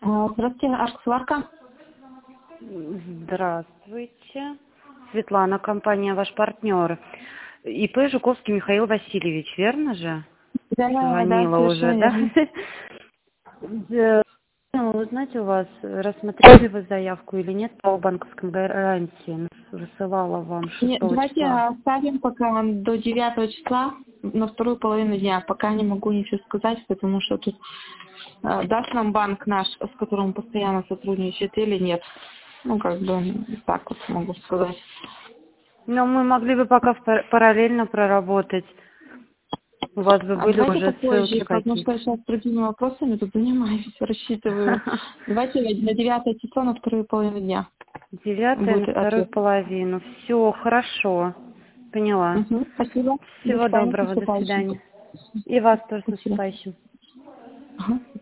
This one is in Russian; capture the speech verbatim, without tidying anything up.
А, Здравствуйте, Арксварка. Здравствуйте. Светлана, компания «Ваш партнер». ИП Жуковский Михаил Васильевич, верно же? Да, да, да, Звонила уже, совершенно да? верно. Да. Ну, узнать у вас, рассмотрели вы заявку или нет по банковской гарантии? Высылала вам Не, шестого давайте числа. оставим пока до девятого числа, на вторую половину дня. Пока не могу ничего сказать, потому что тут э, даст нам банк наш, с которым мы постоянно сотрудничает, или нет. Ну, как бы, так вот могу сказать. Но мы могли бы пока в пар- параллельно проработать. У вас бы А были давайте уже ссылки попозже, потому что какие-то. я сейчас другими вопросами тут занимаюсь, рассчитываю. Давайте на девятое число, на вторую половину дня Девятое на будет вторую ответ. половину. Все, хорошо. Поняла. Угу, спасибо. До Всего свидания, с доброго, до наступающим. свидания. И вас тоже с Спасибо. наступающим. Ага.